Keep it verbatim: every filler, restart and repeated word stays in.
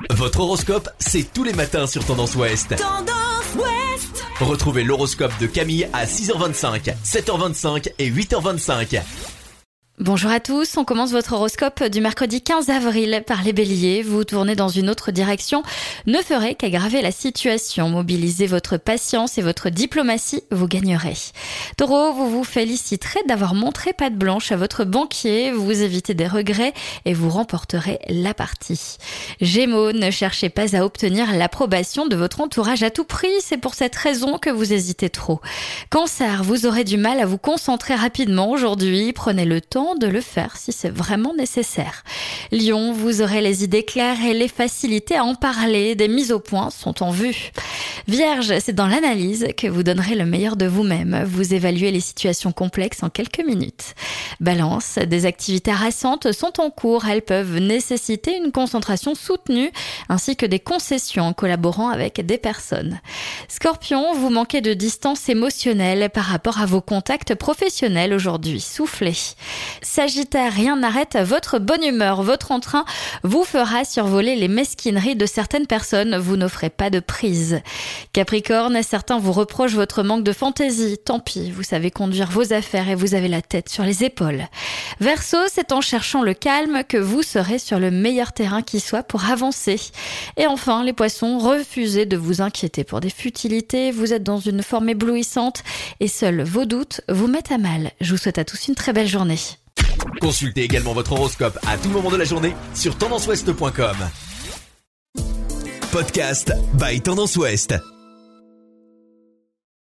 Votre horoscope, c'est tous les matins sur Tendance Ouest. Tendance Ouest. Retrouvez l'horoscope de Camille à six heures vingt-cinq, sept heures vingt-cinq et huit heures vingt-cinq. Bonjour à tous, on commence votre horoscope du mercredi quinze avril par les béliers. Vous tournez dans une autre direction ne ferait qu'aggraver la situation. Mobilisez votre patience et votre diplomatie, vous gagnerez. Taureau, vous vous féliciterez d'avoir montré patte blanche à votre banquier, vous évitez des regrets et vous remporterez la partie. Gémeaux, ne cherchez pas à obtenir l'approbation de votre entourage à tout prix, c'est pour cette raison que vous hésitez trop. Cancer, vous aurez du mal à vous concentrer rapidement aujourd'hui, prenez le temps de le faire si c'est vraiment nécessaire. Lion, vous aurez les idées claires et les facilités à en parler, des mises au point sont en vue. Vierge, c'est dans l'analyse que vous donnerez le meilleur de vous-même. Vous évaluez les situations complexes en quelques minutes. Balance, des activités harassantes sont en cours. Elles peuvent nécessiter une concentration soutenue ainsi que des concessions en collaborant avec des personnes. Scorpion, vous manquez de distance émotionnelle par rapport à vos contacts professionnels aujourd'hui. Soufflez. Sagittaire, rien n'arrête votre bonne humeur. Votre entrain vous fera survoler les mesquineries de certaines personnes. Vous n'offrez pas de prise. Capricorne, certains vous reprochent votre manque de fantaisie. Tant pis, vous savez conduire vos affaires et vous avez la tête sur les épaules. Verseau, c'est en cherchant le calme que vous serez sur le meilleur terrain qui soit pour avancer. Et enfin, les poissons, refusez de vous inquiéter pour des futilités. Vous êtes dans une forme éblouissante et seuls vos doutes vous mettent à mal. Je vous souhaite à tous une très belle journée. Consultez également votre horoscope à tout moment de la journée sur tendance ouest point com. Podcast by Tendance Ouest.